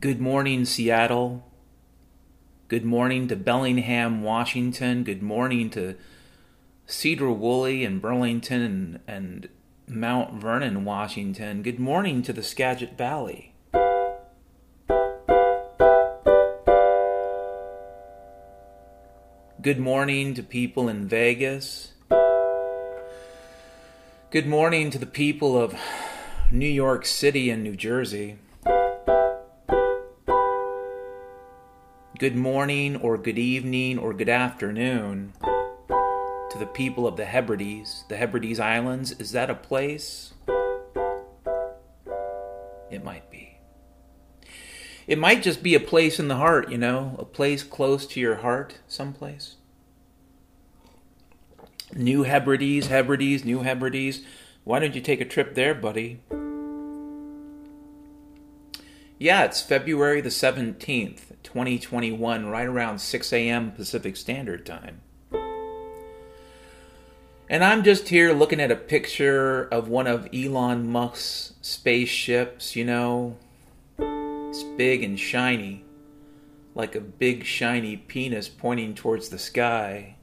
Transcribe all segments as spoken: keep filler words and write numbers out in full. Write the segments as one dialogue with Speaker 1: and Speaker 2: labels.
Speaker 1: Good morning, Seattle. Good morning to Bellingham, Washington. Good morning to Cedar-Woolley and Burlington and, and Mount Vernon, Washington. Good morning to the Skagit Valley. Good morning to people in Vegas. Good morning to the people of New York City and New Jersey. Good morning or good evening or good afternoon to the people of the Hebrides. The Hebrides Islands, is that a place? It might be. It might just be a place in the heart, you know, a place close to your heart, someplace. New Hebrides, Hebrides, New Hebrides. Why don't you take a trip there, buddy? Yeah, it's February the seventeenth, twenty twenty-one, right around six a.m. Pacific Standard Time. And I'm just here looking at a picture of one of Elon Musk's spaceships, you know. It's big and shiny, like a big shiny penis pointing towards the sky.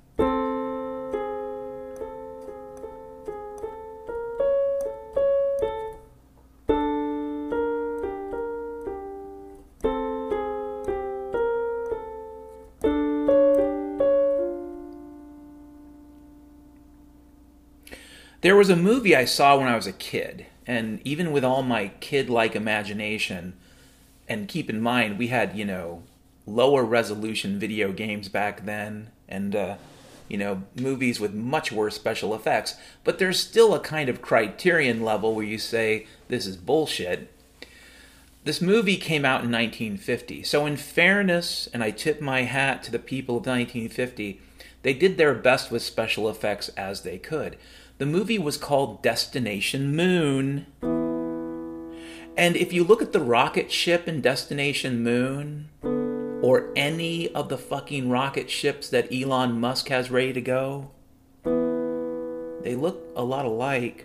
Speaker 1: There was a movie I saw when I was a kid, and even with all my kid-like imagination, and keep in mind, we had, you know, lower resolution video games back then, and, uh, you know, movies with much worse special effects, but there's still a kind of criterion level where you say, this is bullshit. This movie came out in nineteen fifty, so in fairness, and I tip my hat to the people of nineteen fifty, they did their best with special effects as they could. The movie was called Destination Moon. And if you look at the rocket ship in Destination Moon, or any of the fucking rocket ships that Elon Musk has ready to go, they look a lot alike.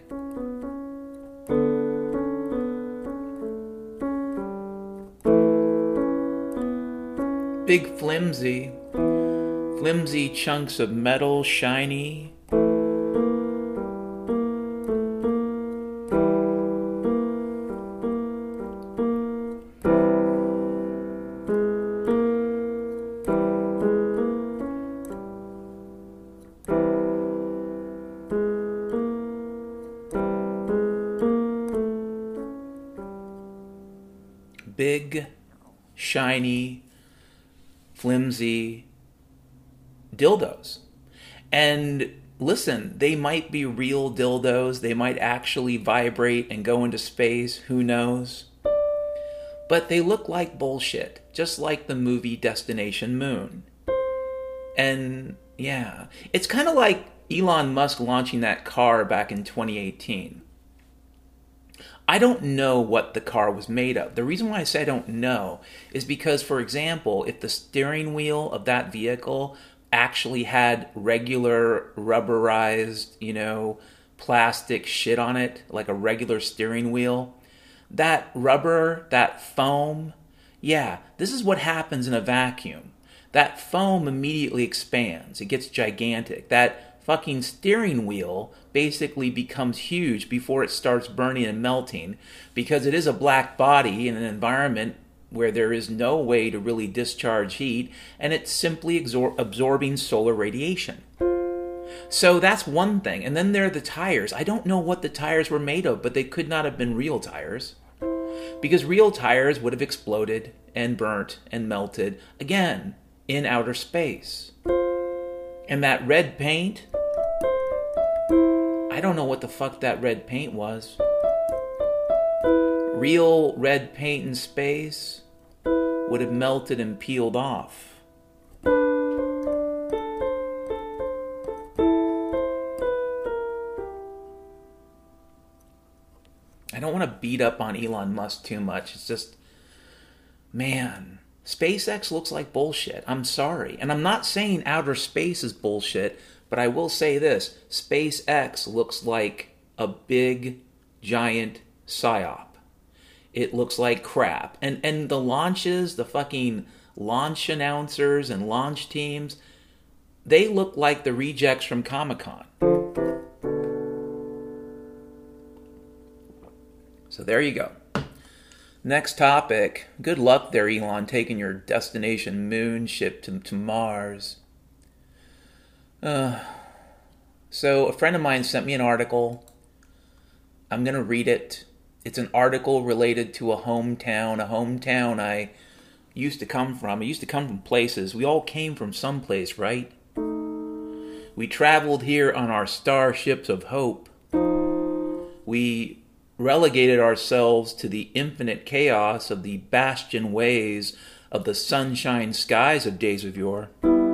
Speaker 1: Big flimsy, flimsy chunks of metal, shiny. Big, shiny, flimsy dildos. And listen, they might be real dildos. They might actually vibrate and go into space. Who knows? But they look like bullshit, just like the movie Destination Moon. And yeah, it's kind of like Elon Musk launching that car back in twenty eighteen. I don't know what the car was made of. The reason why I say I don't know is because, for example, if the steering wheel of that vehicle actually had regular rubberized, you know, plastic shit on it, like a regular steering wheel, that rubber, that foam, yeah, this is what happens in a vacuum. That foam immediately expands. It gets gigantic. That fucking steering wheel basically becomes huge before it starts burning and melting, because it is a black body in an environment where there is no way to really discharge heat, and it's simply absor- absorbing solar radiation. So that's one thing. And then there are the tires. I don't know what the tires were made of, but they could not have been real tires, because real tires would have exploded and burnt and melted, again, in outer space. And that red paint, I don't know what the fuck that red paint was. Real red paint in space would have melted and peeled off. I don't want to beat up on Elon Musk too much. It's just, man, SpaceX looks like bullshit. I'm sorry. And I'm not saying outer space is bullshit, but I will say this. SpaceX looks like a big, giant psyop. it looks like crap. And and the launches, the fucking launch announcers and launch teams, they look like the rejects from Comic-Con. So there you go. Next topic. Good luck there, Elon, taking your destination moon ship to, to Mars. Uh, so a friend of mine sent me an article. I'm going to read it. It's an article related to a hometown, a hometown I used to come from. I used to come from places. We all came from someplace, right? We traveled here on our starships of hope. We relegated ourselves to the infinite chaos of the bastion ways of the sunshine skies of days of yore.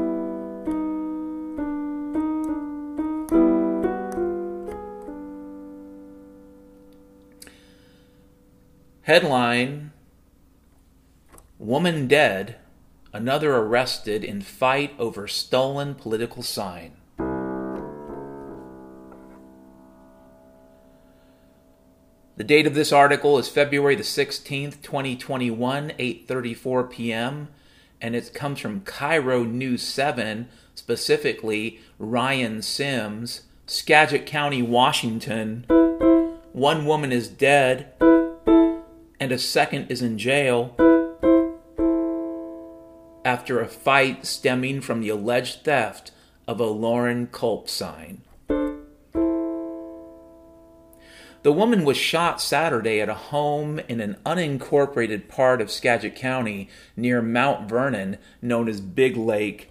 Speaker 1: Headline: Woman dead, another arrested in fight over stolen political sign. The date of this article is February the sixteenth, twenty twenty-one, eight thirty-four p.m., and it comes from Cairo News seven, specifically Ryan Sims, Skagit County, Washington. One woman is dead, and a second is in jail after a fight stemming from the alleged theft of a Lauren Culp sign. The woman was shot Saturday at a home in an unincorporated part of Skagit County near Mount Vernon, known as Big Lake.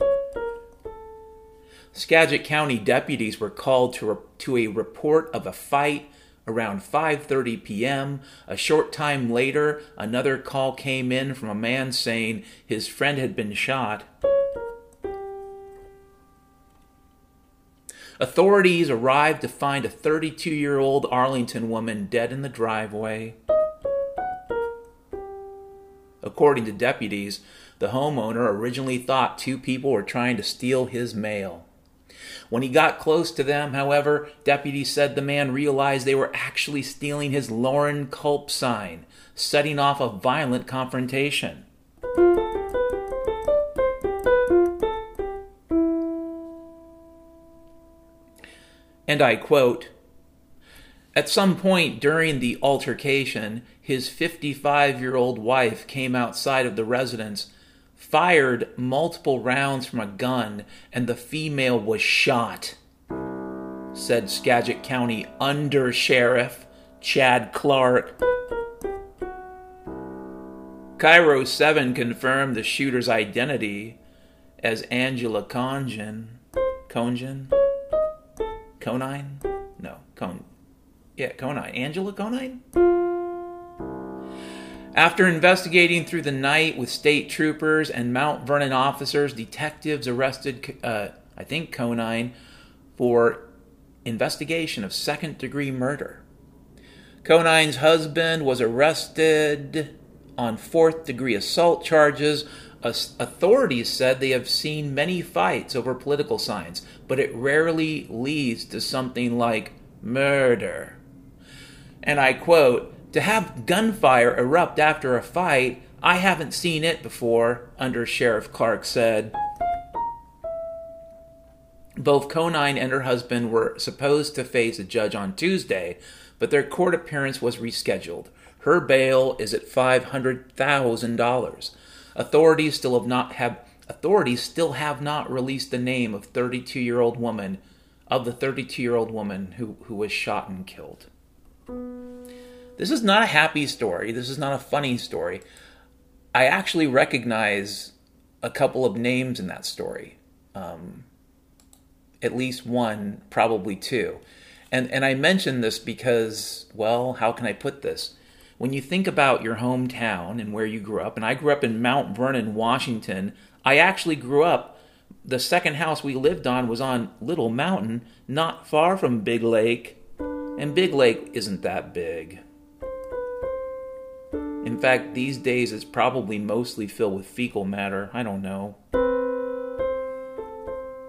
Speaker 1: Skagit County deputies were called to, re- to a report of a fight around five thirty p.m. A short time later, another call came in from a man saying his friend had been shot. Authorities arrived to find a thirty-two-year-old Arlington woman dead in the driveway. According to deputies, the homeowner originally thought two people were trying to steal his mail. When he got close to them, however, deputies said the man realized they were actually stealing his Lauren Culp sign, setting off a violent confrontation. And I quote, "At some point during the altercation, his fifty-five-year-old wife came outside of the residence, fired multiple rounds from a gun, and the female was shot," said Skagit County Under Sheriff Chad Clark. Cairo seven confirmed the shooter's identity as Angela Congen. Congen? Conine? No, Con. Yeah, Conine. Angela Conine? After investigating through the night with state troopers and Mount Vernon officers, detectives arrested, uh, I think, Conine for investigation of second-degree murder. Conine's husband was arrested on fourth-degree assault charges. Authorities said they have seen many fights over political signs, but it rarely leads to something like murder. And I quote, "To have gunfire erupt after a fight, I haven't seen it before," Under Sheriff Clark said. Both Conine and her husband were supposed to face a judge on Tuesday, but their court appearance was rescheduled. Her bail is at five hundred thousand dollars. Authorities still have not have authorities still have not released the name of thirty-two-year-old woman of the thirty-two-year-old woman who, who was shot and killed. This is not a happy story. This is not a funny story. I actually recognize a couple of names in that story. Um, at least one, probably two. And and I mention this because, well, how can I put this? When you think about your hometown and where you grew up, and I grew up in Mount Vernon, Washington, I actually grew up, the second house we lived on was on Little Mountain, not far from Big Lake. And Big Lake isn't that big. In fact, these days it's probably mostly filled with fecal matter. I don't know.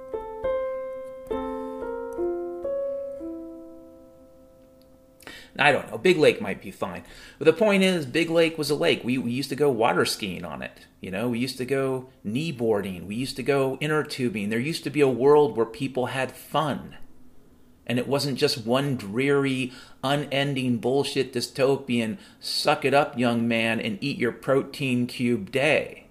Speaker 1: I I don't know. Big Lake might be fine. But the point is, Big Lake was a lake. We, we used to go water skiing on it. You know, we used to go knee boarding. We used to go inner tubing. There used to be a world where people had fun. And it wasn't just one dreary, unending bullshit dystopian, suck it up, young man, and eat your protein cube day.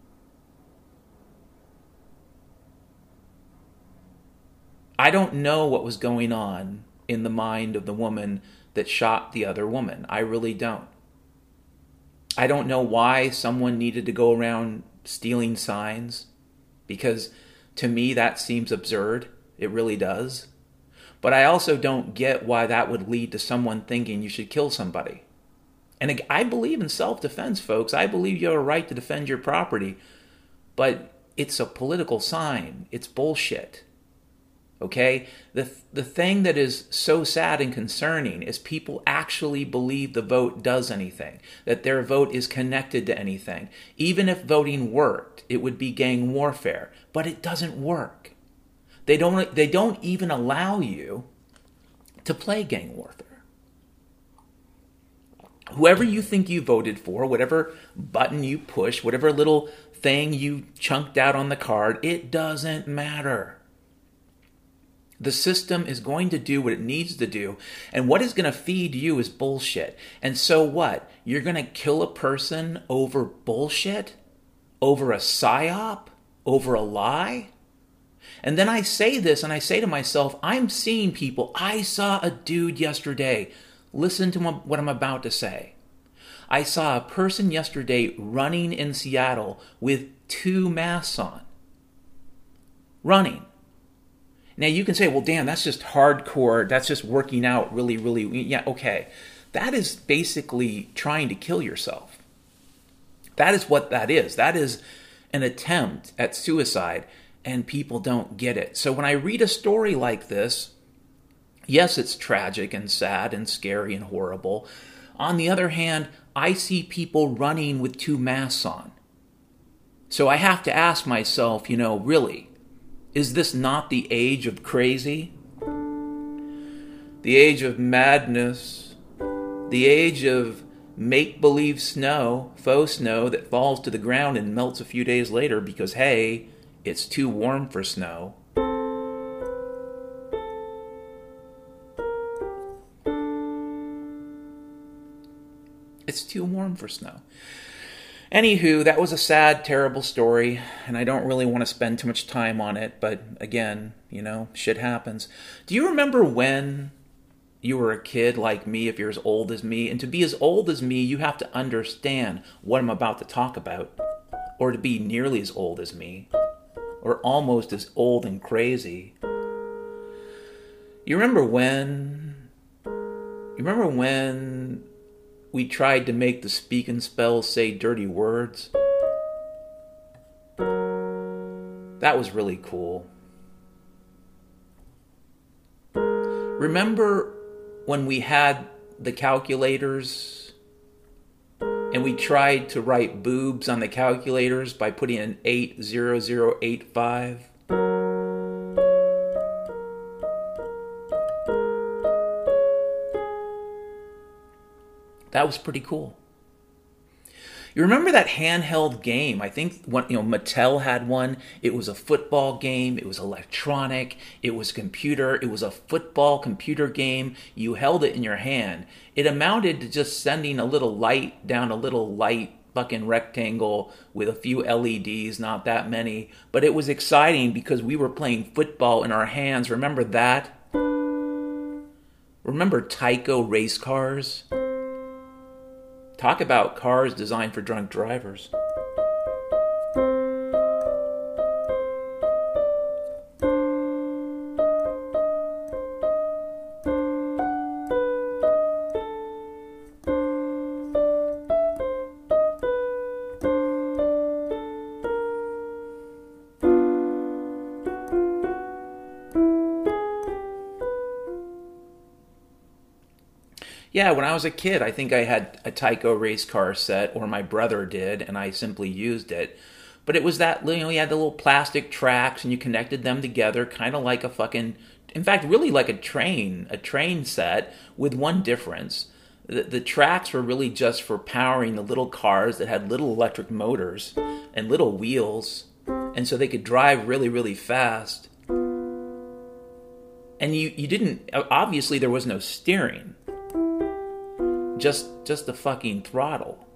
Speaker 1: I don't know what was going on in the mind of the woman that shot the other woman. I really don't. I don't know why someone needed to go around stealing signs, because to me that seems absurd. It really does. But I also don't get why that would lead to someone thinking you should kill somebody. And I believe in self-defense, folks. I believe you have a right to defend your property. But it's a political sign. It's bullshit. Okay? The, the thing that is so sad and concerning is people actually believe the vote does anything, that their vote is connected to anything. Even if voting worked, it would be gang warfare. But it doesn't work. They don't, they don't even allow you to play gang warfare. Whoever you think you voted for, whatever button you push, whatever little thing you chunked out on the card, it doesn't matter. The system is going to do what it needs to do, and what is going to feed you is bullshit. And so what? You're going to kill a person over bullshit? Over a psyop? Over a lie? And then I say this, and I say to myself, I'm seeing people. I saw a dude yesterday. Listen to what I'm about to say. I saw a person yesterday running in Seattle with two masks on. Running. Now you can say, well, damn, that's just hardcore. That's just working out really, really. Yeah, okay. That is basically trying to kill yourself. That is what that is. That is an attempt at suicide. And people don't get it. So when I read a story like this, yes, it's tragic and sad and scary and horrible. On the other hand, I see people running with two masks on. So I have to ask myself, you know, really, is this not the age of crazy? The age of madness? The age of make-believe snow, faux snow that falls to the ground and melts a few days later because, hey, it's too warm for snow. It's too warm for snow. Anywho, that was a sad, terrible story, and I don't really want to spend too much time on it, but again, you know, shit happens. Do you remember when you were a kid like me, if you're as old as me? And to be as old as me, you have to understand what I'm about to talk about, or to be nearly as old as me. Or almost as old and crazy. You remember when... You remember when we tried to make the speak and spell say dirty words? That was really cool. Remember when we had the calculators and we tried to write boobs on the calculators by putting an eight zero zero eight five. That was pretty cool. You remember that handheld game? I think one, you know, Mattel had one. It was a football game. It was electronic. It was computer. It was a football computer game. You held it in your hand. It amounted to just sending a little light down a little light fucking rectangle with a few L E Ds, not that many. But it was exciting because we were playing football in our hands. Remember that? Remember Tyco race cars? Talk about cars designed for drunk drivers. Yeah, when I was a kid, I think I had a Tyco race car set, or my brother did, and I simply used it. But it was that, you know, you had the little plastic tracks, and you connected them together, kind of like a fucking, in fact, really like a train, a train set, with one difference. The, the tracks were really just for powering the little cars that had little electric motors and little wheels, and so they could drive really, really fast. And you, you didn't, obviously there was no steering. Just just the fucking throttle.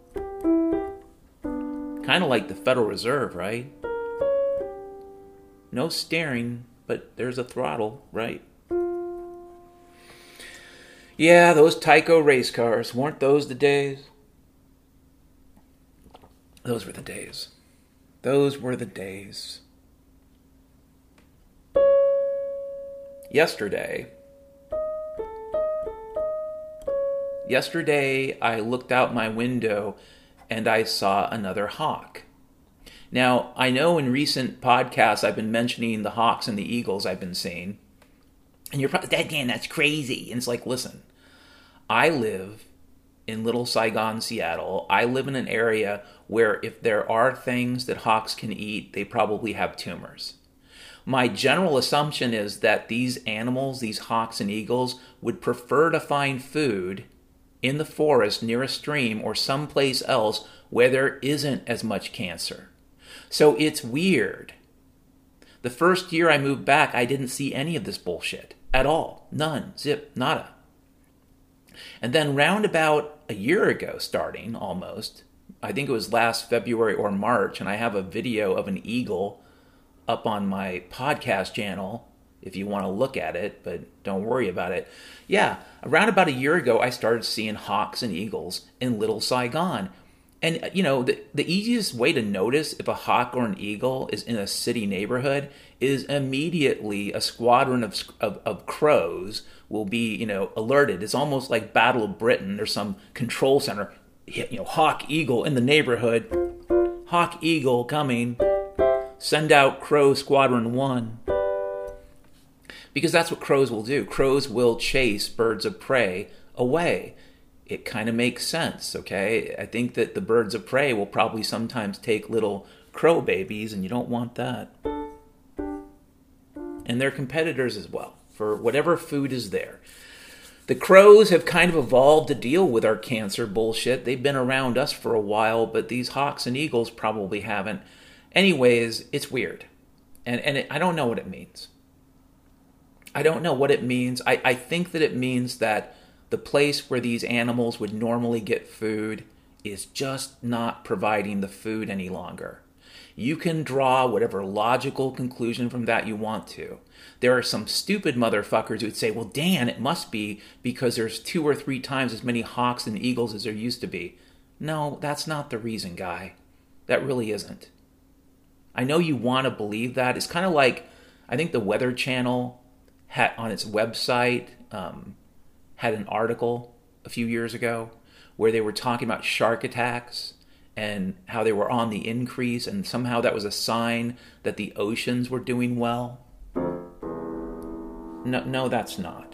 Speaker 1: Kind of like the Federal Reserve, right? No steering, but there's a throttle, right? Yeah, those Tyco race cars, weren't those the days? Those were the days. Those were the days. Yesterday, yesterday I looked out my window and I saw another hawk. Now, I know in recent podcasts I've been mentioning the hawks and the eagles I've been seeing. And you're probably, Dan, that's crazy. And it's like, listen, I live in Little Saigon, Seattle. I live in an area where if there are things that hawks can eat, they probably have tumors. My general assumption is that these animals, these hawks and eagles, would prefer to find food in the forest near a stream or someplace else where there isn't as much cancer. So it's weird. The first year I moved back, I didn't see any of this bullshit at all. None. Zip. Nada. And then round about a year ago, starting almost, I think it was last February or March, and I have a video of an eagle up on my podcast channel if you want to look at it, but don't worry about it. Yeah, around about a year ago, I started seeing hawks and eagles in Little Saigon. And, you know, the, the easiest way to notice if a hawk or an eagle is in a city neighborhood is immediately a squadron of, of, of crows will be, you know, alerted. It's almost like Battle of Britain. There's some control center, you know, hawk, eagle in the neighborhood. Hawk, eagle coming. Send out crow squadron one. Because that's what crows will do. Crows will chase birds of prey away. It kind of makes sense, okay? I think that the birds of prey will probably sometimes take little crow babies, and you don't want that. And they're competitors as well, for whatever food is there. The crows have kind of evolved to deal with our cancer bullshit. They've been around us for a while, but these hawks and eagles probably haven't. Anyways, it's weird. And and it, I don't know what it means. I don't know what it means. I, I think that it means that the place where these animals would normally get food is just not providing the food any longer. You can draw whatever logical conclusion from that you want to. There are some stupid motherfuckers who would say, well, Dan, it must be because there's two or three times as many hawks and eagles as there used to be. No, that's not the reason, guy. That really isn't. I know you want to believe that. It's kind of like, I think the Weather Channel had on its website um, had an article a few years ago where they were talking about shark attacks and how they were on the increase, and somehow that was a sign that the oceans were doing well. No, no, that's not.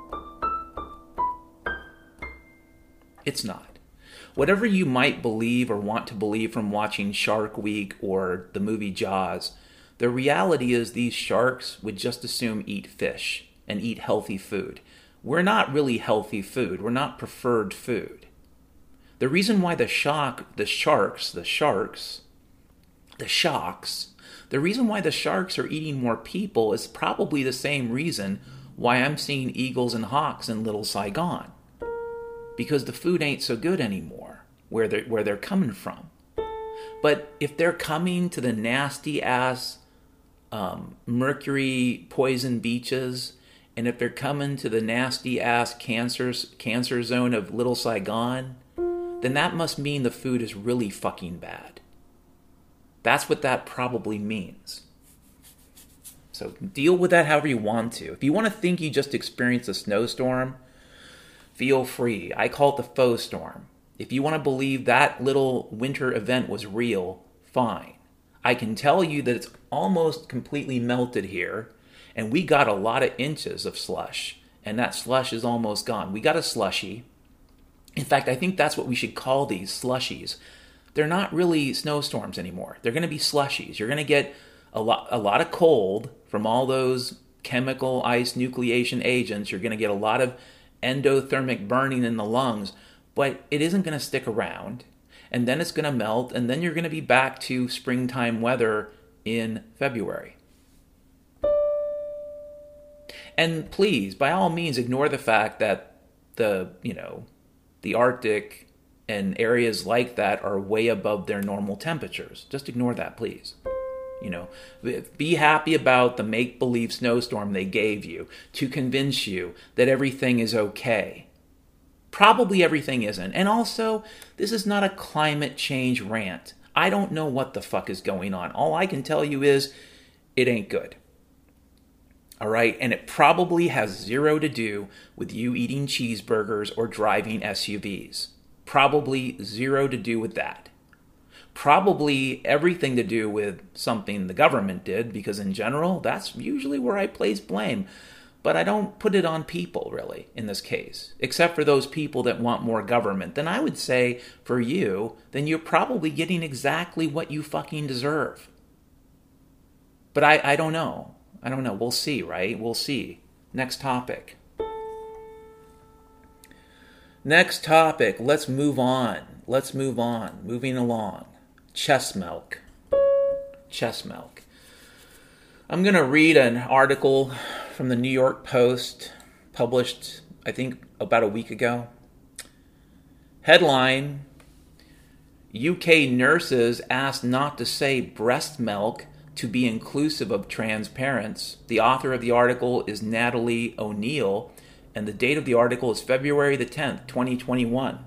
Speaker 1: It's not. Whatever you might believe or want to believe from watching Shark Week or the movie Jaws, the reality is these sharks would just as soon eat fish and eat healthy food. We're not really healthy food. We're not preferred food. The reason why the shark, the sharks, the sharks, the sharks, the reason why the sharks are eating more people is probably the same reason why I'm seeing eagles and hawks in Little Saigon. Because the food ain't so good anymore where they're, where they're coming from. But if they're coming to the nasty-ass um, mercury poison beaches, and if they're coming to the nasty-ass cancer, cancer zone of Little Saigon, then that must mean the food is really fucking bad. That's what that probably means. So deal with that however you want to. If you want to think you just experienced a snowstorm, feel free. I call it the faux storm. If you want to believe that little winter event was real, fine. I can tell you that it's almost completely melted here, and we got a lot of inches of slush, and that slush is almost gone. We got a slushy. In fact, I think that's what we should call these, slushies. They're not really snowstorms anymore. They're going to be slushies. You're going to get a lot, a lot of cold from all those chemical ice nucleation agents. You're going to get a lot of endothermic burning in the lungs, but it isn't going to stick around. And then it's going to melt, and then you're going to be back to springtime weather in February. And please, by all means, ignore the fact that the, you know, the Arctic and areas like that are way above their normal temperatures. Just ignore that, please. You know, be happy about the make-believe snowstorm they gave you to convince you that everything is okay. Probably everything isn't. And also, this is not a climate change rant. I don't know what the fuck is going on. All I can tell you is it ain't good. All right? And it probably has zero to do with you eating cheeseburgers or driving S U Vs. Probably zero to do with that. Probably everything to do with something the government did, because in general, that's usually where I place blame. But I don't put it on people, really, in this case. Except for those people that want more government. Then I would say, for you, then you're probably getting exactly what you fucking deserve. But I, I don't know. I don't know. We'll see, right? We'll see. Next topic. Next topic. Let's move on. Let's move on. Moving along. Chest milk. Chest milk. I'm going to read an article from the New York Post, published, I think, about a week ago. Headline, U K nurses asked not to say breast milk to be inclusive of trans parents. The author of the article is Natalie O'Neill, and the date of the article is February the tenth, twenty twenty-one.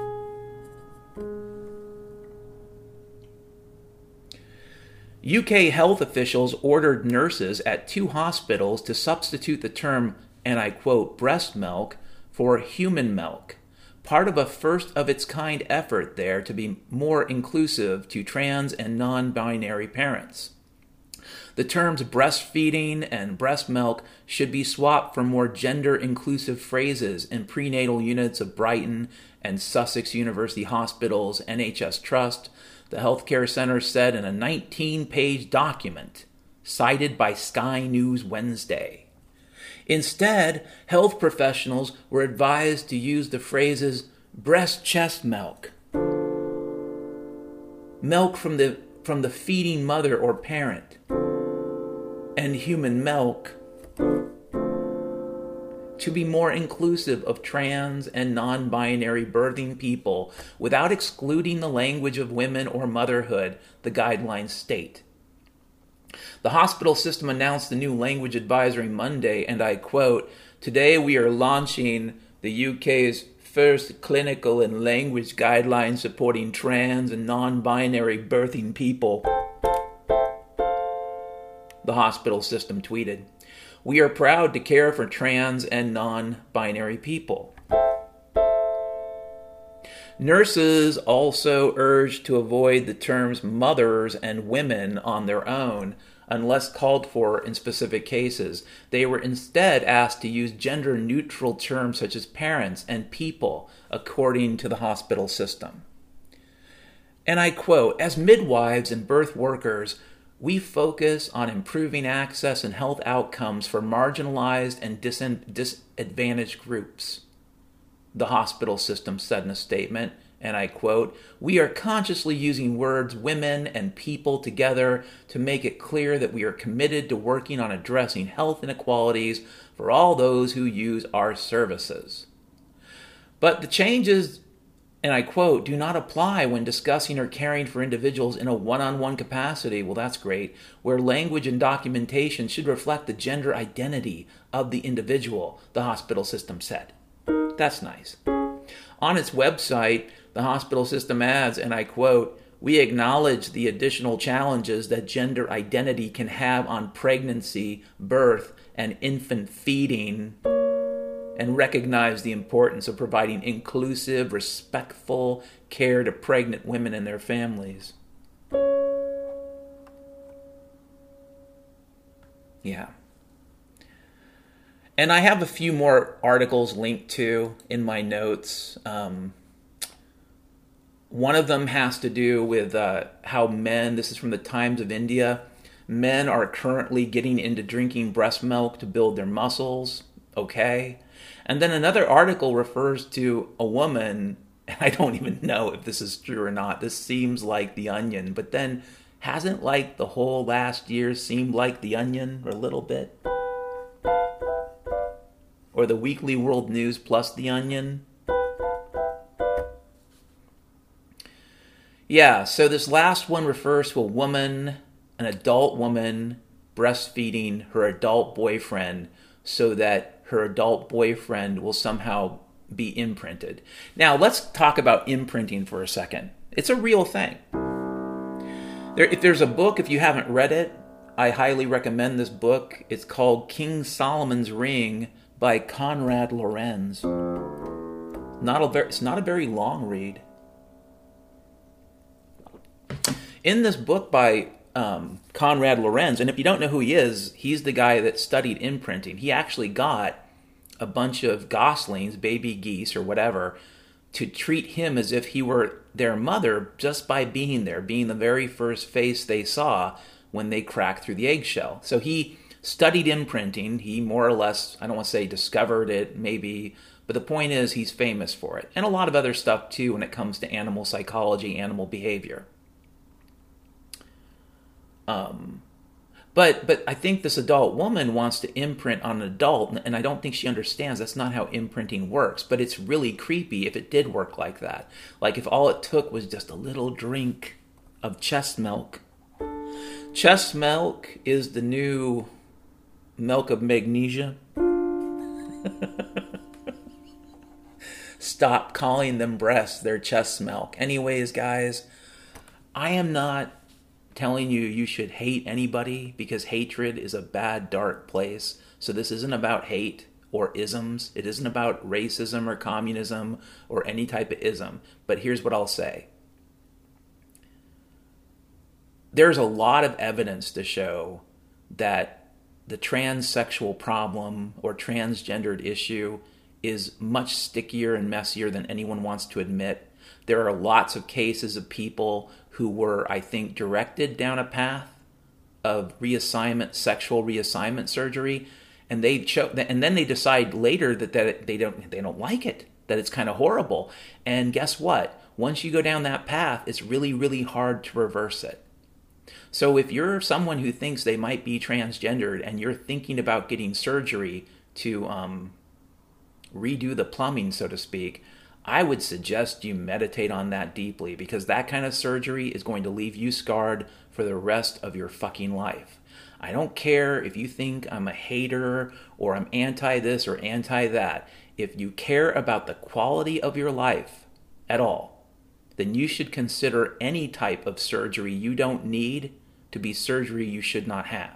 Speaker 1: U K health officials ordered nurses at two hospitals to substitute the term, and I quote, breast milk for human milk, part of a first-of-its-kind effort there to be more inclusive to trans and non-binary parents. The terms breastfeeding and breast milk should be swapped for more gender-inclusive phrases in prenatal units of Brighton and Sussex University Hospitals N H S Trust, the healthcare center said in a nineteen-page document cited by Sky News Wednesday. Instead, health professionals were advised to use the phrases breast chest milk, milk from the, from the feeding mother or parent, and human milk to be more inclusive of trans and non-binary birthing people without excluding the language of women or motherhood, the guidelines state. The hospital system announced the new language advisory Monday, and I quote, "Today we are launching the U K's first clinical and language guidelines supporting trans and non-binary birthing people," the hospital system tweeted. "We are proud to care for trans and non-binary people." Nurses also urged to avoid the terms mothers and women on their own, unless called for in specific cases. They were instead asked to use gender-neutral terms such as parents and people, according to the hospital system. And I quote, "As midwives and birth workers, we focus on improving access and health outcomes for marginalized and dis- disadvantaged groups," the hospital system said in a statement, and I quote, "We are consciously using words women and people together to make it clear that we are committed to working on addressing health inequalities for all those who use our services." But the changes, and I quote, "do not apply when discussing or caring for individuals in a one-on-one capacity." Well, that's great. "Where language and documentation should reflect the gender identity of the individual," the hospital system said. That's nice. On its website, the hospital system adds, and I quote, "We acknowledge the additional challenges that gender identity can have on pregnancy, birth, and infant feeding, and recognize the importance of providing inclusive, respectful care to pregnant women and their families." Yeah. And I have a few more articles linked to in my notes. Um, one of them has to do with uh, how men, this is from the Times of India, men are currently getting into drinking breast milk to build their muscles. Okay. And then another article refers to a woman, and I don't even know if this is true or not. This seems like The Onion, but then hasn't like the whole last year seemed like The Onion or a little bit? Or the Weekly World News plus The Onion? Yeah, so this last one refers to a woman, an adult woman, breastfeeding her adult boyfriend so that her adult boyfriend will somehow be imprinted. Now, let's talk about imprinting for a second. It's a real thing. There, if there's a book, if you haven't read it, I highly recommend this book. It's called King Solomon's Ring by Konrad Lorenz. Not a very, it's not a very long read. In this book by um, Konrad Lorenz, and if you don't know who he is, he's the guy that studied imprinting. He actually got a bunch of goslings, baby geese or whatever, to treat him as if he were their mother just by being there, being the very first face they saw when they cracked through the eggshell. So he studied imprinting. He more or less, I don't want to say discovered it, maybe, but the point is he's famous for it. And a lot of other stuff too when it comes to animal psychology, animal behavior. Um, but but I think this adult woman wants to imprint on an adult, and I don't think she understands that's not how imprinting works. But it's really creepy if it did work like that. Like if all it took was just a little drink of chest milk. Chest milk is the new milk of magnesia. Stop calling them breasts, they're chest milk. Anyways, guys, I am not telling you you should hate anybody because hatred is a bad, dark place. So this isn't about hate or isms. It isn't about racism or communism or any type of ism. But here's what I'll say. There's a lot of evidence to show that the transsexual problem or transgendered issue is much stickier and messier than anyone wants to admit. There are lots of cases of people who were, I think, directed down a path of reassignment, sexual reassignment surgery, and they cho- and then they decide later that, that they don't they don't like it, that it's kind of horrible. And guess what? Once you go down that path, it's really, really hard to reverse it. So if you're someone who thinks they might be transgendered and you're thinking about getting surgery to um, redo the plumbing, so to speak, I would suggest you meditate on that deeply, because that kind of surgery is going to leave you scarred for the rest of your fucking life. I don't care if you think I'm a hater or I'm anti this or anti that. If you care about the quality of your life at all, then you should consider any type of surgery you don't need to be surgery you should not have.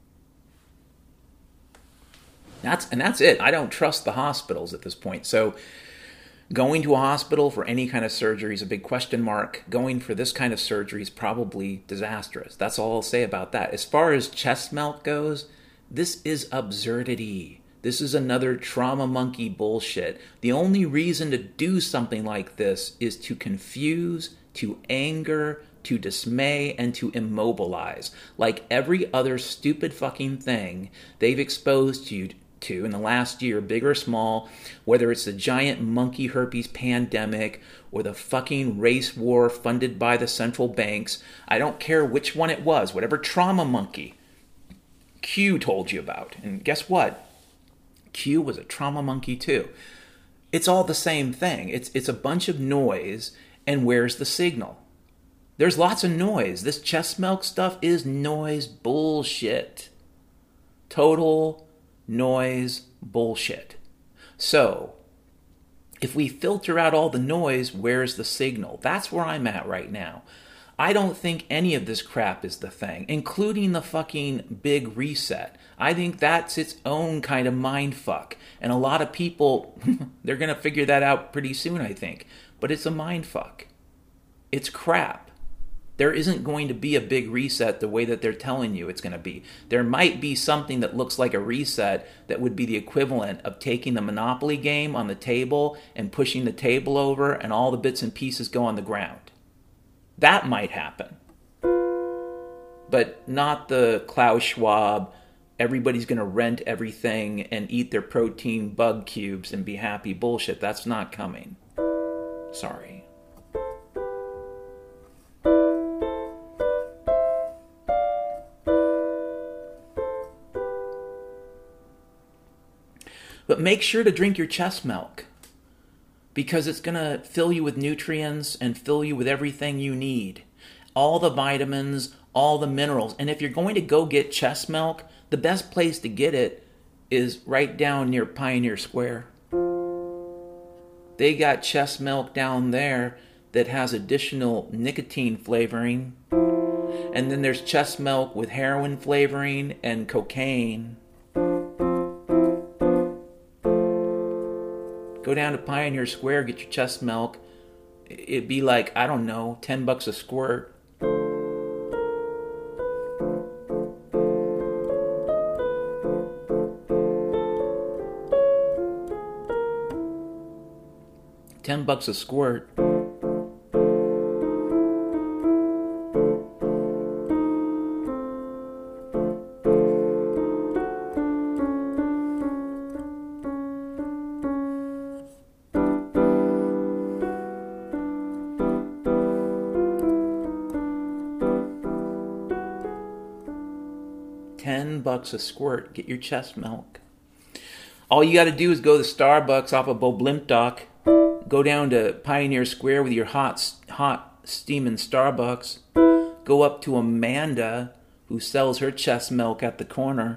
Speaker 1: That's and that's it. I don't trust the hospitals at this point. So going to a hospital for any kind of surgery is a big question mark. Going for this kind of surgery is probably disastrous. That's all I'll say about that. As far as chest milk goes, this is absurdity. This is another trauma monkey bullshit. The only reason to do something like this is to confuse, to anger, to dismay, and to immobilize. Like every other stupid fucking thing they've exposed you to to in the last year, big or small, whether it's the giant monkey herpes pandemic or the fucking race war funded by the central banks. I don't care which one it was, whatever trauma monkey Q told you about. And guess what? Q was a trauma monkey too. It's all the same thing. It's it's a bunch of noise, and where's the signal? There's lots of noise. This chest milk stuff is noise bullshit. Total noise bullshit. So, if we filter out all the noise, where's the signal? That's where I'm at right now. I don't think any of this crap is the thing, including the fucking big reset. I think that's its own kind of mind fuck. And a lot of people, they're going to figure that out pretty soon, I think. But it's a mind fuck. It's crap. There isn't going to be a big reset the way that they're telling you it's going to be. There might be something that looks like a reset that would be the equivalent of taking the Monopoly game on the table and pushing the table over and all the bits and pieces go on the ground. That might happen. But not the Klaus Schwab, everybody's going to rent everything and eat their protein bug cubes and be happy bullshit. That's not coming. Sorry. But make sure to drink your chest milk, because it's going to fill you with nutrients and fill you with everything you need. All the vitamins, all the minerals. And if you're going to go get chest milk, the best place to get it is right down near Pioneer Square. They got chest milk down there that has additional nicotine flavoring. And then there's chest milk with heroin flavoring and cocaine. Go down to Pioneer Square, get your chest milk. It'd be like, I don't know, ten bucks a squirt. Ten bucks a squirt. Ten bucks a squirt. Get your chest milk. All you got to do is go to Starbucks off of Boblimtok. Go down to Pioneer Square with your hot, hot steaming Starbucks. Go up to Amanda, who sells her chest milk at the corner,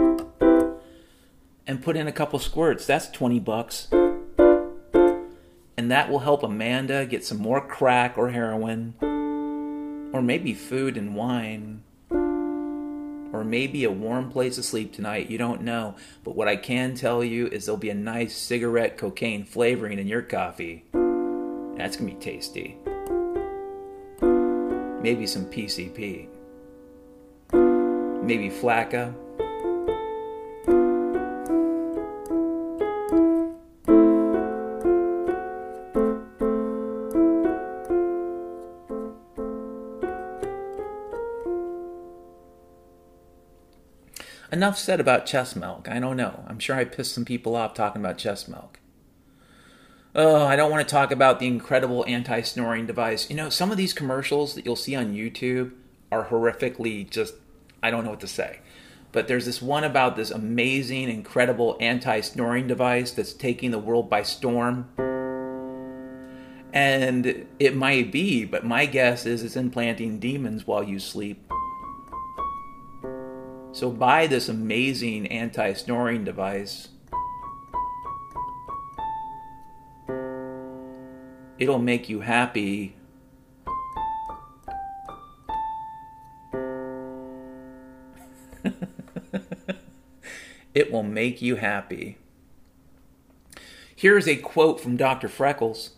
Speaker 1: and put in a couple squirts. That's twenty bucks. And that will help Amanda get some more crack or heroin, or maybe food and wine, or maybe a warm place to sleep tonight. You don't know. But what I can tell you is there'll be a nice cigarette cocaine flavoring in your coffee. That's going to be tasty. Maybe some P C P. Maybe Flacca. Enough said about chest milk. I don't know. I'm sure I pissed some people off talking about chest milk. Oh, I don't want to talk about the incredible anti-snoring device. You know, some of these commercials that you'll see on YouTube are horrifically just, I don't know what to say. But there's this one about this amazing, incredible anti-snoring device that's taking the world by storm. And it might be, but my guess is it's implanting demons while you sleep. So buy this amazing anti-snoring device. It'll make you happy. It will make you happy. Here's a quote from Doctor Freckles.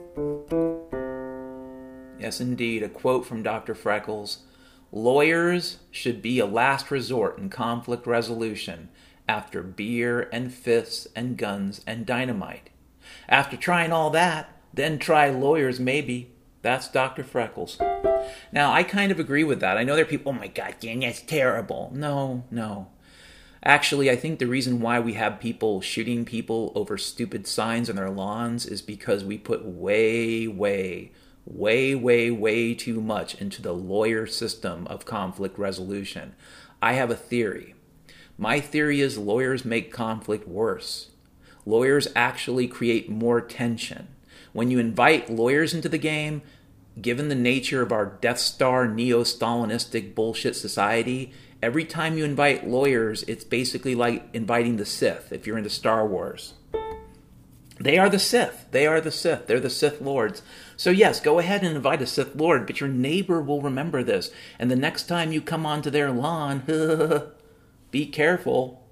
Speaker 1: Yes, indeed, a quote from Doctor Freckles. Lawyers should be a last resort in conflict resolution after beer and fists and guns and dynamite. After trying all that, then try lawyers maybe. That's Doctor Freckles. Now, I kind of agree with that. I know there are people, oh my God, Dan, that's terrible. No, no. Actually, I think the reason why we have people shooting people over stupid signs on their lawns is because we put way, way, way, way, way too much into the lawyer system of conflict resolution. I have a theory. My theory is lawyers make conflict worse. Lawyers actually create more tension. When you invite lawyers into the game, given the nature of our Death Star neo-Stalinistic bullshit society, every time you invite lawyers, it's basically like inviting the Sith, if you're into Star Wars. They are the Sith. They are the Sith. They're the Sith Lords. So yes, go ahead and invite a Sith Lord, but your neighbor will remember this. And the next time you come onto their lawn, be careful.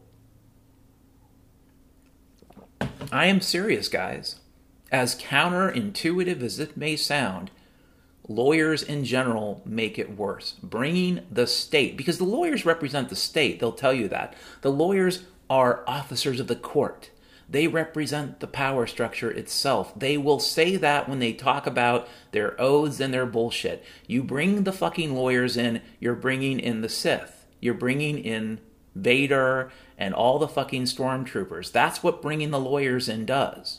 Speaker 1: I am serious, guys. As counterintuitive as it may sound, lawyers in general make it worse. Bringing the state, because the lawyers represent the state, they'll tell you that. The lawyers are officers of the court. They represent the power structure itself. They will say that when they talk about their oaths and their bullshit. You bring the fucking lawyers in, you're bringing in the Sith. You're bringing in Vader and all the fucking stormtroopers. That's what bringing the lawyers in does.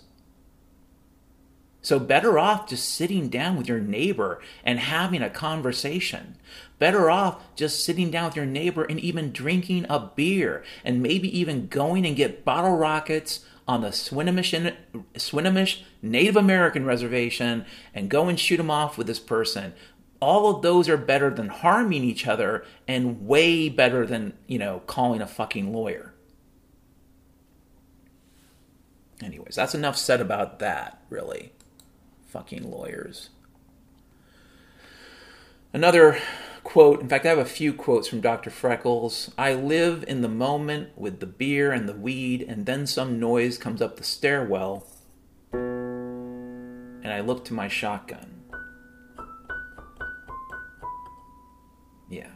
Speaker 1: So better off just sitting down with your neighbor and having a conversation. Better off just sitting down with your neighbor and even drinking a beer and maybe even going and get bottle rockets on the Swinomish, Swinomish Native American reservation and go and shoot them off with this person. All of those are better than harming each other and way better than, you know, calling a fucking lawyer. Anyways, that's enough said about that, really. Fucking lawyers. Another quote, in fact, I have a few quotes from Doctor Freckles. I live in the moment with the beer and the weed, and then some noise comes up the stairwell, and I look to my shotgun. Yeah.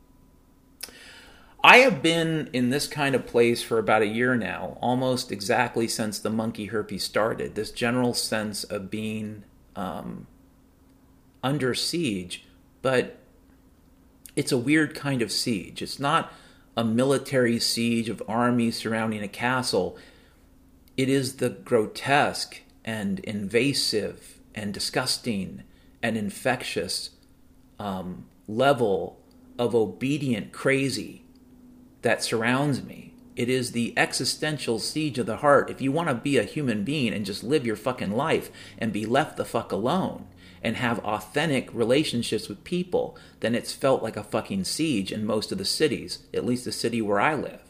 Speaker 1: I have been in this kind of place for about a year now, almost exactly since the monkey herpes started. This general sense of being um, under siege, but it's a weird kind of siege. It's not a military siege of armies surrounding a castle. It is the grotesque and invasive and disgusting and infectious um, level of obedient crazy that surrounds me. It is the existential siege of the heart. If you want to be a human being and just live your fucking life and be left the fuck alone and have authentic relationships with people, then it's felt like a fucking siege in most of the cities, at least the city where I live.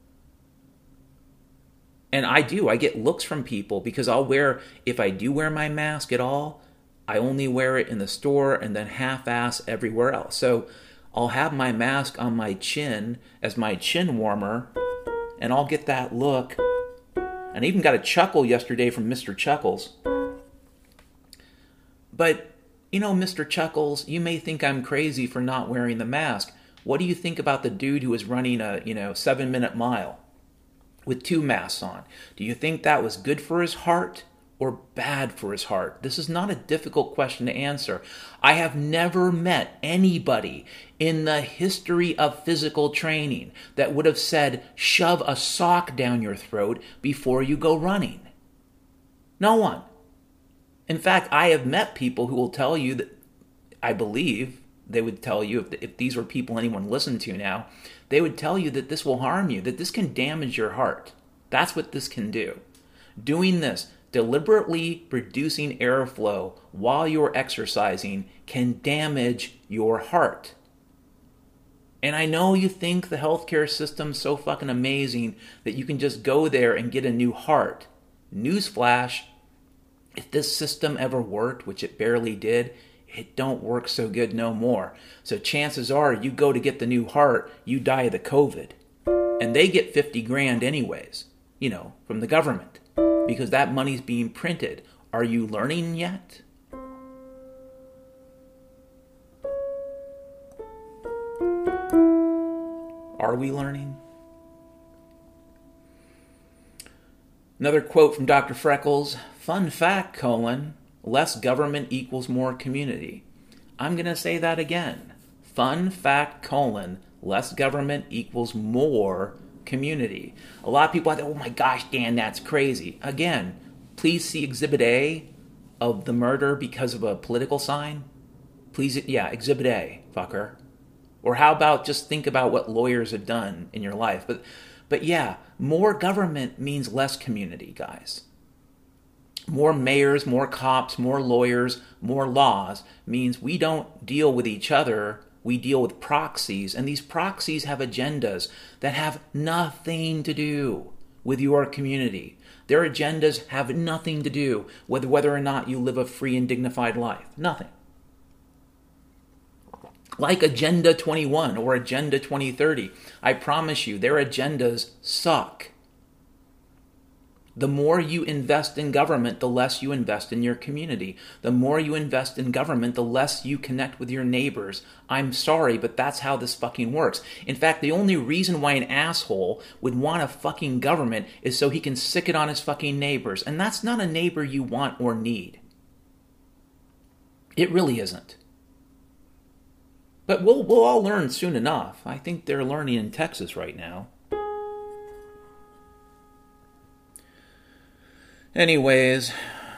Speaker 1: And I do, I get looks from people because I'll wear, if I do wear my mask at all, I only wear it in the store and then half-ass everywhere else. So I'll have my mask on my chin as my chin warmer, and I'll get that look. And I even got a chuckle yesterday from Mister Chuckles. But, you know, Mister Chuckles, you may think I'm crazy for not wearing the mask. What do you think about the dude who was running a, you know, seven-minute mile with two masks on? Do you think that was good for his heart or bad for his heart? This is not a difficult question to answer. I have never met anybody in the history of physical training that would have said, shove a sock down your throat before you go running. No one. In fact, I have met people who will tell you that, I believe, they would tell you, if, if these were people anyone listened to now, they would tell you that this will harm you, that this can damage your heart. That's what this can do. Doing this, deliberately reducing airflow while you're exercising, can damage your heart. And I know you think the healthcare system's so fucking amazing that you can just go there and get a new heart. Newsflash, if this system ever worked, which it barely did, it don't work so good no more. So chances are you go to get the new heart, you die of the COVID. And they get fifty grand anyways, you know, from the government, because that money's being printed. Are you learning yet? Are we learning? Another quote from Doctor Freckles. Fun fact, colon, less government equals more community. I'm going to say that again. Fun fact, colon, less government equals more community. A lot of people are like, oh my gosh, Dan, that's crazy. Again, please see Exhibit A of the murder because of a political sign. Please, yeah, Exhibit A, fucker. Or how about just think about what lawyers have done in your life. But, but yeah, more government means less community, guys. More mayors, more cops, more lawyers, more laws means we don't deal with each other. We deal with proxies, and these proxies have agendas that have nothing to do with your community. Their agendas have nothing to do with whether or not you live a free and dignified life. Nothing. Like Agenda twenty-one or Agenda twenty thirty, I promise you, their agendas suck. The more you invest in government, the less you invest in your community. The more you invest in government, the less you connect with your neighbors. I'm sorry, but that's how this fucking works. In fact, the only reason why an asshole would want a fucking government is so he can sick it on his fucking neighbors. And that's not a neighbor you want or need. It really isn't. But we'll we'll all learn soon enough. I think they're learning in Texas right now. Anyways,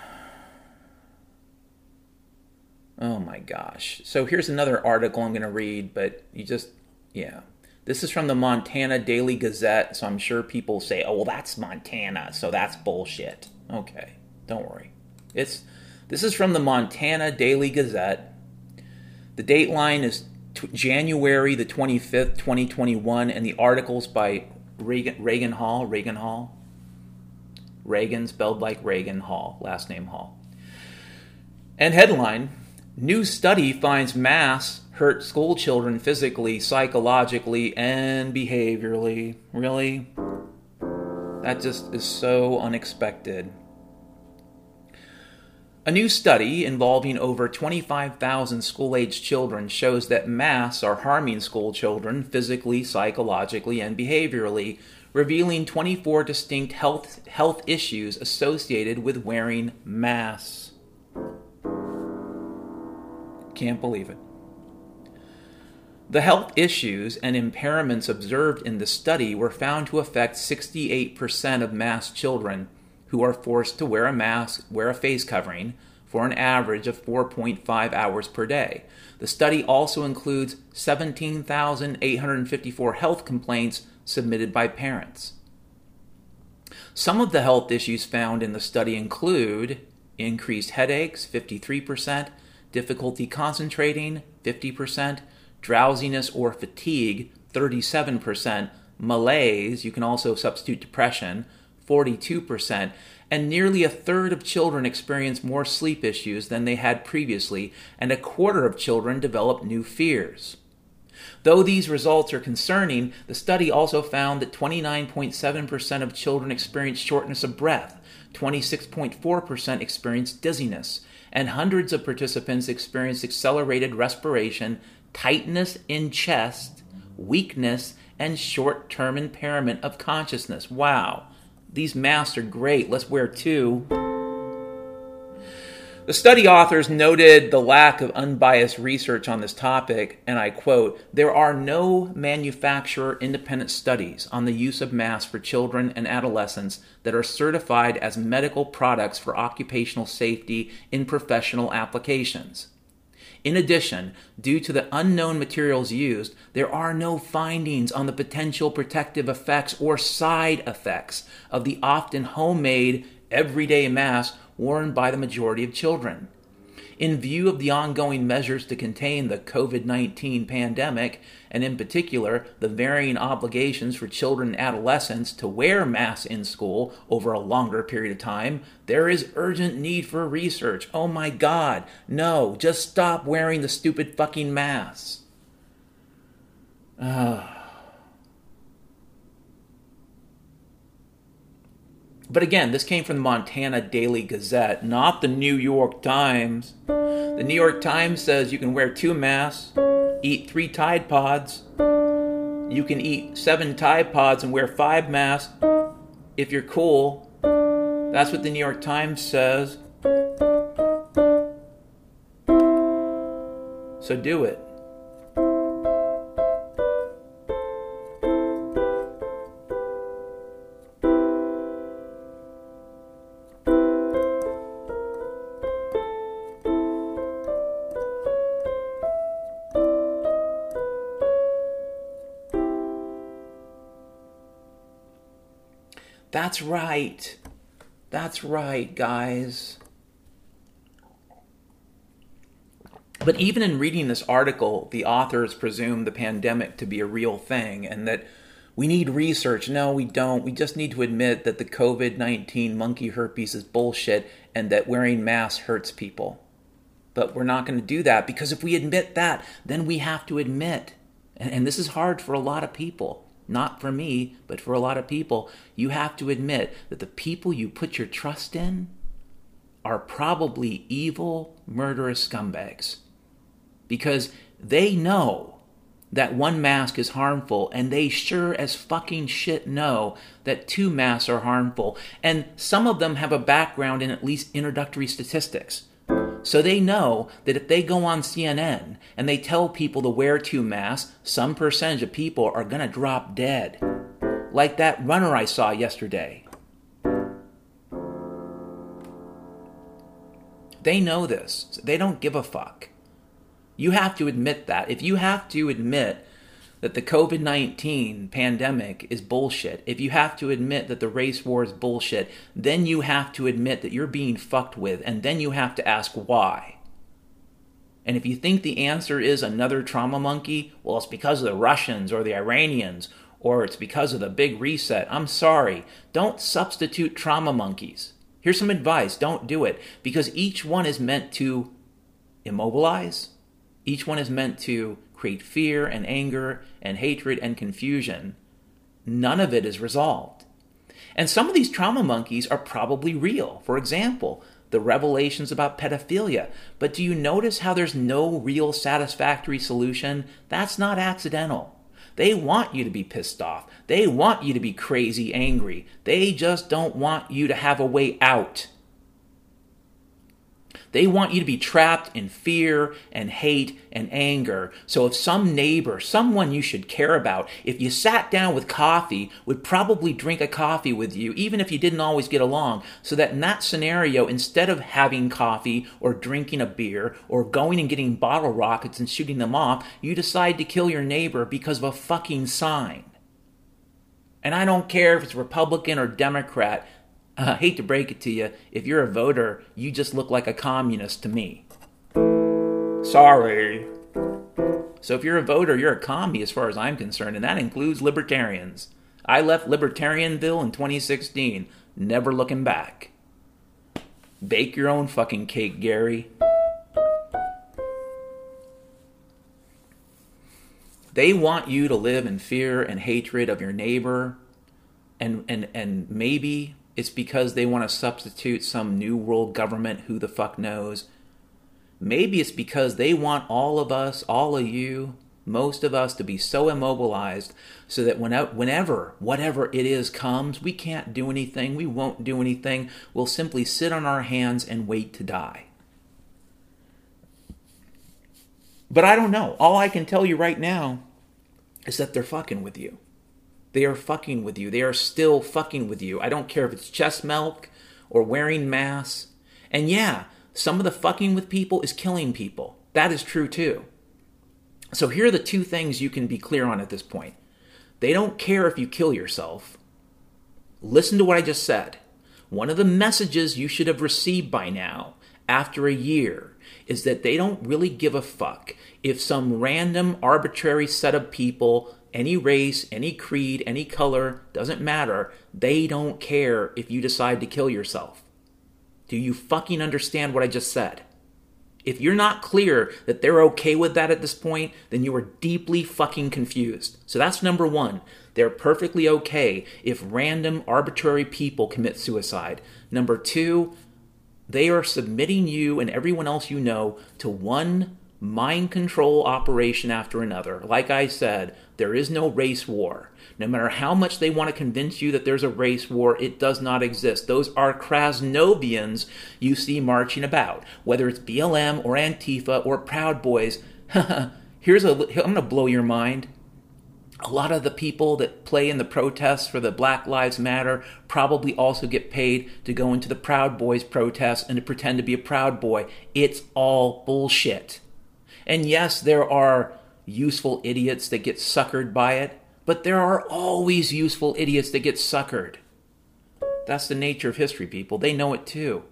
Speaker 1: oh my gosh. So here's another article I'm going to read, but you just, yeah. This is from the Montana Daily Gazette, so I'm sure people say, oh, well, that's Montana, so that's bullshit. Okay, don't worry. It's This is from the Montana Daily Gazette. The date line is t- January the twenty-fifth, twenty twenty-one, and the article's by Reagan, Reagan Hall, Reagan Hall. Reagan, spelled like Reagan Hall, last name Hall. And headline, new study finds masks hurt school children physically, psychologically, and behaviorally. Really? That just is so unexpected. A new study involving over twenty-five thousand school-aged children shows that masks are harming school children physically, psychologically, and behaviorally, revealing twenty-four distinct health health issues associated with wearing masks. Can't believe it. The health issues and impairments observed in the study were found to affect sixty-eight percent of masked children who are forced to wear a mask, wear a face covering, for an average of four point five hours per day. The study also includes seventeen thousand eight hundred fifty-four health complaints submitted by parents. Some of the health issues found in the study include increased headaches, fifty-three percent, difficulty concentrating, fifty percent, drowsiness or fatigue, thirty-seven percent, malaise, you can also substitute depression, forty-two percent, and nearly a third of children experience more sleep issues than they had previously, and a quarter of children develop new fears. Though these results are concerning, the study also found that twenty-nine point seven percent of children experienced shortness of breath, twenty-six point four percent experienced dizziness, and hundreds of participants experienced accelerated respiration, tightness in chest, weakness, and short-term impairment of consciousness. Wow, these masks are great. Let's wear two. The study authors noted the lack of unbiased research on this topic, and I quote, "There are no manufacturer-independent studies on the use of masks for children and adolescents that are certified as medical products for occupational safety in professional applications. In addition, due to the unknown materials used, there are no findings on the potential protective effects or side effects of the often homemade, everyday masks worn by the majority of children. In view of the ongoing measures to contain the covid nineteen pandemic, and in particular the varying obligations for children and adolescents to wear masks in school over a longer period of time, there is urgent need for research." Oh my God, no, just stop wearing the stupid fucking masks. Ah. But again, this came from the Montana Daily Gazette, not the New York Times. The New York Times says you can wear two masks, eat three Tide Pods. You can eat seven Tide Pods and wear five masks if you're cool. That's what the New York Times says. So do it. That's right. That's right, guys. But even in reading this article, the authors presume the pandemic to be a real thing and that we need research. No, we don't. We just need to admit that the covid nineteen monkey herpes is bullshit and that wearing masks hurts people. But we're not going to do that because if we admit that, then we have to admit, and, and this is hard for a lot of people, not for me, but for a lot of people, you have to admit that the people you put your trust in are probably evil, murderous scumbags. Because they know that one mask is harmful, and they sure as fucking shit know that two masks are harmful. And some of them have a background in at least introductory statistics. So they know that if they go on C N N and they tell people to wear two masks, some percentage of people are going to drop dead. Like that runner I saw yesterday. They know this. They don't give a fuck. You have to admit that. If you have to admit that the covid nineteen pandemic is bullshit, if you have to admit that the race war is bullshit, then you have to admit that you're being fucked with, and then you have to ask why. And if you think the answer is another trauma monkey, well, it's because of the Russians or the Iranians, or it's because of the big reset. I'm sorry. Don't substitute trauma monkeys. Here's some advice. Don't do it. Because each one is meant to immobilize. Each one is meant to create fear and anger and hatred and confusion. None of it is resolved. And some of these trauma monkeys are probably real. For example, the revelations about pedophilia. But do you notice how there's no real satisfactory solution? That's not accidental. They want you to be pissed off. They want you to be crazy angry. They just don't want you to have a way out. They want you to be trapped in fear and hate and anger. So if some neighbor, someone you should care about, if you sat down with coffee, would probably drink a coffee with you, even if you didn't always get along, so that in that scenario, instead of having coffee or drinking a beer or going and getting bottle rockets and shooting them off, you decide to kill your neighbor because of a fucking sign. And I don't care if it's Republican or Democrat. I hate to break it to you, if you're a voter, you just look like a communist to me. Sorry. So if you're a voter, you're a commie as far as I'm concerned, and that includes libertarians. I left Libertarianville in twenty sixteen, never looking back. Bake your own fucking cake, Gary. They want you to live in fear and hatred of your neighbor, and and and maybe it's because they want to substitute some new world government, who the fuck knows. Maybe it's because they want all of us, all of you, most of us to be so immobilized so that whenever, whatever it is comes, we can't do anything, we won't do anything, we'll simply sit on our hands and wait to die. But I don't know. All I can tell you right now is that they're fucking with you. They are fucking with you. They are still fucking with you. I don't care if it's chest milk or wearing masks. And yeah, some of the fucking with people is killing people. That is true too. So here are the two things you can be clear on at this point. They don't care if you kill yourself. Listen to what I just said. One of the messages you should have received by now, after a year, is that they don't really give a fuck if some random arbitrary set of people, any race, any creed, any color, doesn't matter. They don't care if you decide to kill yourself. Do you fucking understand what I just said? If you're not clear that they're okay with that at this point, then you are deeply fucking confused. So that's number one. They're perfectly okay if random, arbitrary people commit suicide. Number two, they are submitting you and everyone else you know to one mind control operation after another. Like I said, there is no race war. No matter how much they want to convince you that there's a race war, it does not exist. Those are Krasnovians you see marching about, whether it's B L M or Antifa or Proud Boys. Here's a, I'm going to blow your mind. A lot of the people that play in the protests for the Black Lives Matter probably also get paid to go into the Proud Boys protests and to pretend to be a Proud Boy. It's all bullshit. And yes, there are useful idiots that get suckered by it, but there are always useful idiots that get suckered. That's the nature of history, people. They know it too.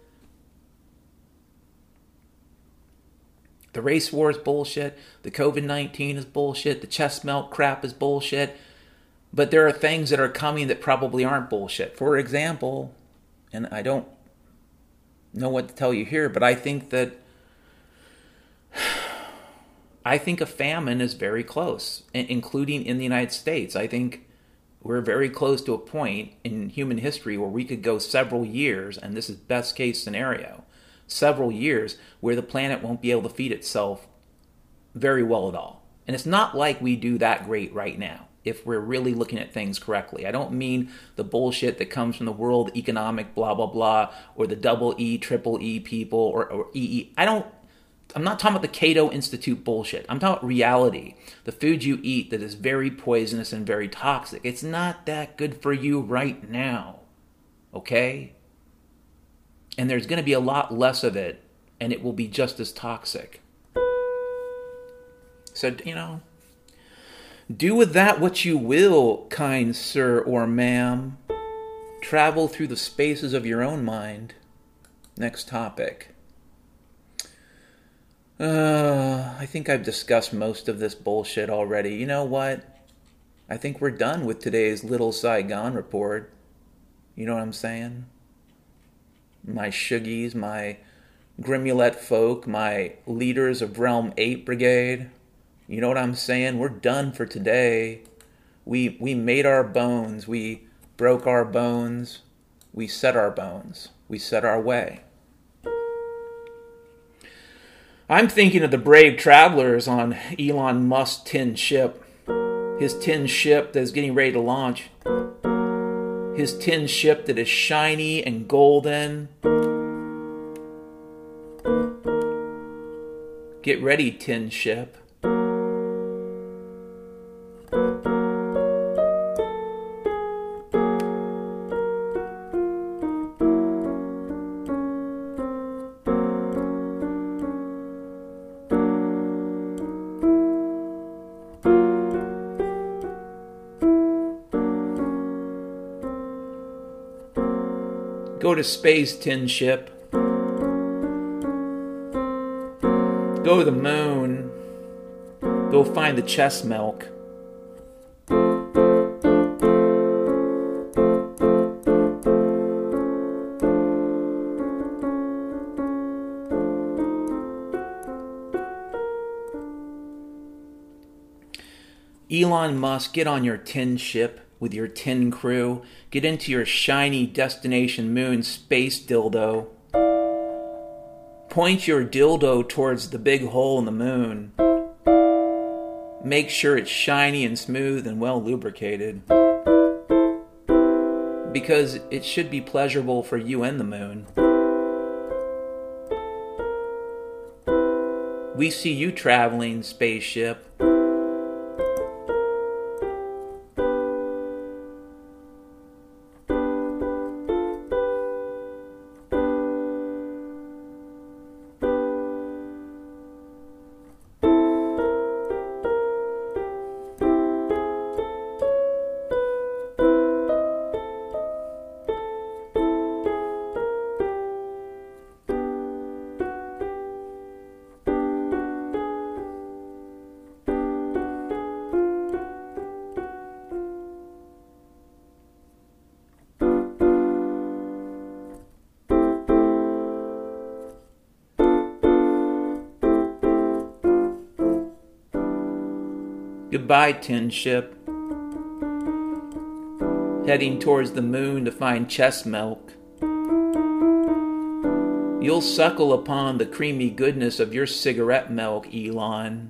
Speaker 1: The race war is bullshit. The covid nineteen is bullshit. The chest melt crap is bullshit. But there are things that are coming that probably aren't bullshit. For example, and I don't know what to tell you here, but I think that I think a famine is very close, including in the United States. I think we're very close to a point in human history where we could go several years, and this is best case scenario, several years where the planet won't be able to feed itself very well at all. And it's not like we do that great right now, if we're really looking at things correctly. I don't mean the bullshit that comes from the World Economic blah, blah, blah, or the double E, triple E people, or, or E E. I don't, I'm not talking about the Cato Institute bullshit. I'm talking about reality. The food you eat that is very poisonous and very toxic. It's not that good for you right now. Okay? And there's going to be a lot less of it and it will be just as toxic. So, you know, do with that what you will, kind sir or ma'am. Travel through the spaces of your own mind. Next topic. Uh, I think I've discussed most of this bullshit already. You know what? I think we're done with today's Little Saigon report. You know what I'm saying? My Shuggies, my Grimulette folk, my leaders of Realm eight Brigade. You know what I'm saying? We're done for today. We we made our bones. We broke our bones. We set our bones. We set our way. I'm thinking of the brave travelers on Elon Musk's tin ship. His tin ship that is getting ready to launch. His tin ship that is shiny and golden. Get ready, tin ship. Go to space, tin ship. Go to the moon. Go find the chest milk. Elon Musk, get on your tin ship with your tin crew. Get into your shiny destination moon space dildo. Point your dildo towards the big hole in the moon. Make sure it's shiny and smooth and well lubricated. Because it should be pleasurable for you and the moon. We see you traveling, spaceship. Goodbye, tin ship. Heading towards the moon to find chest milk. You'll suckle upon the creamy goodness of your cigarette milk, Elon.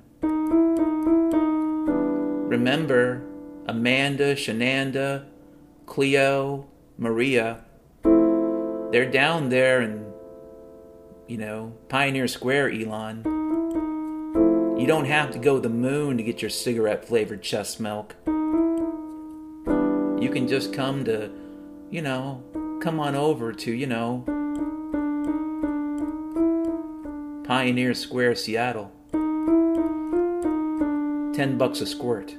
Speaker 1: Remember, Amanda, Shenanda, Cleo, Maria, they're down there in, you know, Pioneer Square, Elon. You don't have to go to the moon to get your cigarette-flavored chest milk. You can just come to, you know, come on over to, you know, Pioneer Square, Seattle. Ten bucks a squirt.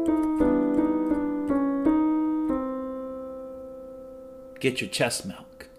Speaker 1: Get your chest milk.